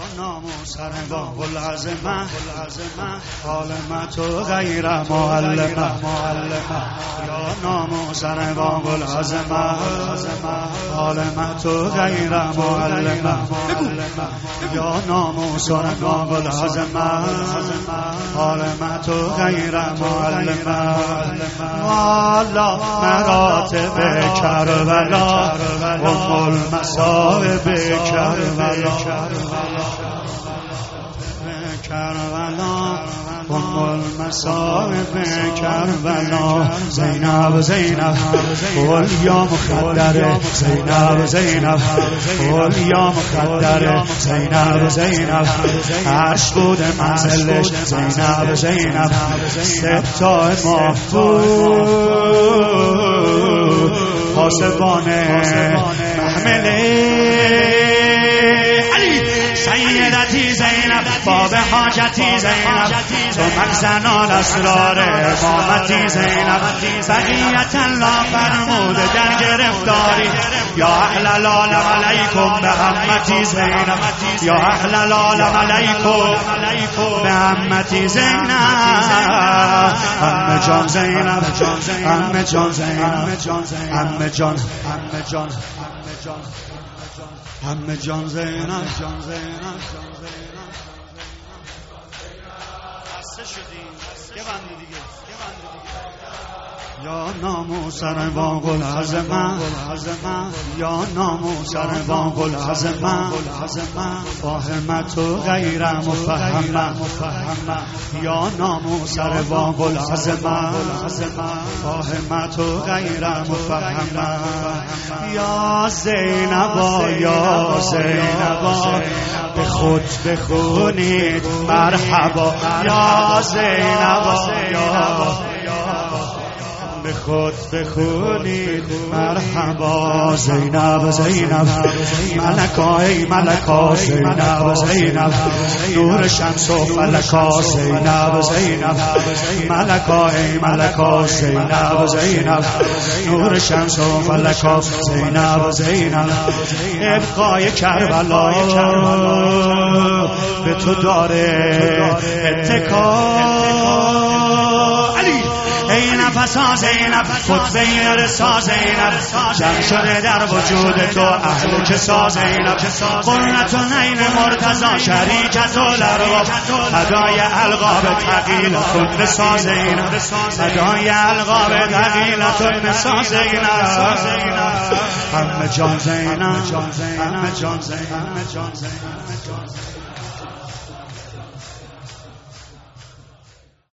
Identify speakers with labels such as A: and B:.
A: ناموسن با العظمه عالمت و غیر معلمه یا ناموسن با العظمه عالمت و غیر معلمه یا ناموسن با العظمه عالمت و غیر معلمه والا مراتب کربلا ام المصائب کربلا ام المصائب کربلا زینب اولیا مخدره زینب اولیا مخدره زینب عرش بود منزلش زینب ستای محفوظ حاسبانه محمله سیدتی زینب باب حاجتی زینب تو مخزنان اسرار امامتی زینب بقیت الله فرموده در گرفتاری یا اهل العالم علیکم به همتی زینب یا اهل العالم علیکم به همتی زینب عمه جان زینب عمه جان زینب عمه جان همه جان زینب خسته شدیم که بنده دیگه یا ناموسن با العظمه یا ناموسن با العظمه فاهمت و غیر مفهمه یا ناموسن با العظمه فاهمت و غیر مفهمه یا زینبا به خود بخونید مرحبا یا زینبا به خود بخونید مرحبا زینب ملکای ملکا زینب نور شمس و فلکا زینب ملکای ملکا زینب نور شمس و فلکا زینب ابقای کربلا به تو داره اتکا ای نفسا زینب خطبه رسا زینب جمع شده در وجود تو اهل کسا زینب قرة العین مرتضی شریکت الارواح هدای القاب تقیلت النسا زینب هدای القاب تقیلت النسا زینب همه جان زینب همه جان زینب